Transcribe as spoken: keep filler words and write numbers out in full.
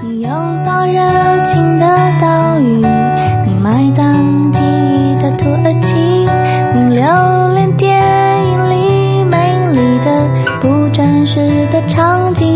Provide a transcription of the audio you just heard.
你拥抱热情的岛屿，你埋葬记忆的土耳其，你留恋电影里美丽的不真实的场景。